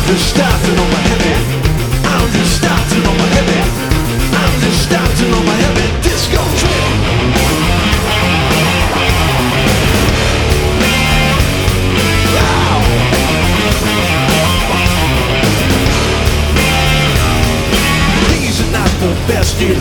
just starting on my heavy. I'm just starting on my heavy. I'm just starting on my heavy disco trip. Wow. These are not the best years